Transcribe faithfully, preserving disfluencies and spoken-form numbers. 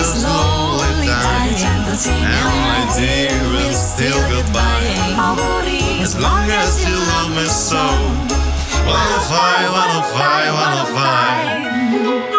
slowly dying, and my dear, it's still goodbye. As long as you love me so. one oh five, one oh five, one oh five.